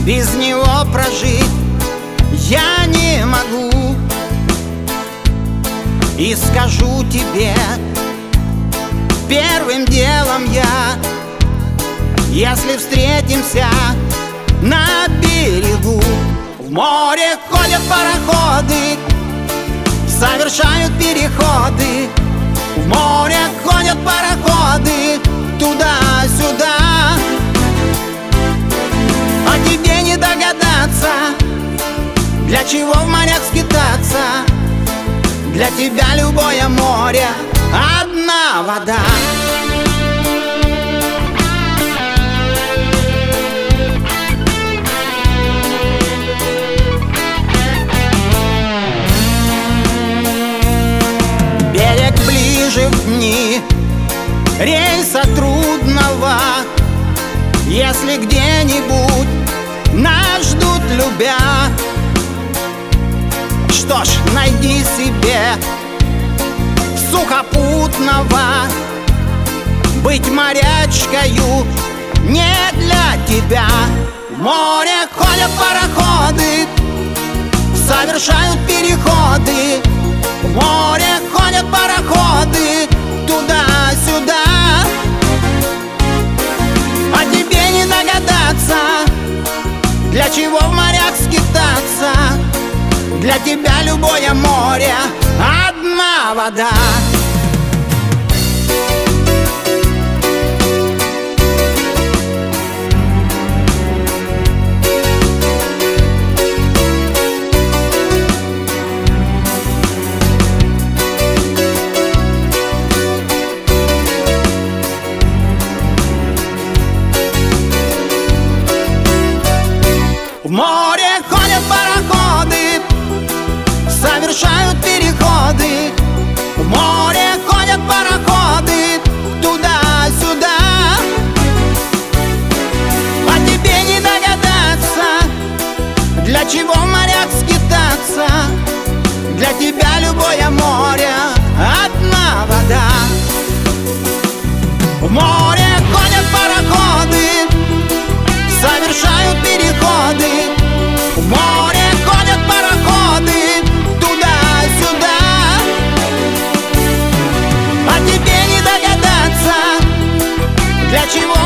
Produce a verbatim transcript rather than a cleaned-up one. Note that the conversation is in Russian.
без него прожить я не могу. И скажу тебе первым делом я: если встретимся на берегу, в море ходят пароходы, совершают переходы. В море ходят пароходы туда-сюда. А тебе не догадаться, для чего в морях скитаться. Для тебя любое море — одна вода. Берег ближе в дни рейса трудного. Если где-нибудь нас ждут любя, что ж, найди себе сухопутного. Быть морячкою не для тебя. В море ходят пароходы, совершают переходы. В море ходят пароходы туда-сюда. А тебе не догадаться, для чего в морях скитаться. Для тебя любое море — одна вода. В море ходят пароходы, совершают переходы. В море ходят пароходы туда-сюда. А тебе не догадаться, для чего в морях скитаться. Для тебя любое море — одна вода. В море ходят пароходы, совершают переходы. В море ходят пароходы туда-сюда. А тебе не догадаться, для чего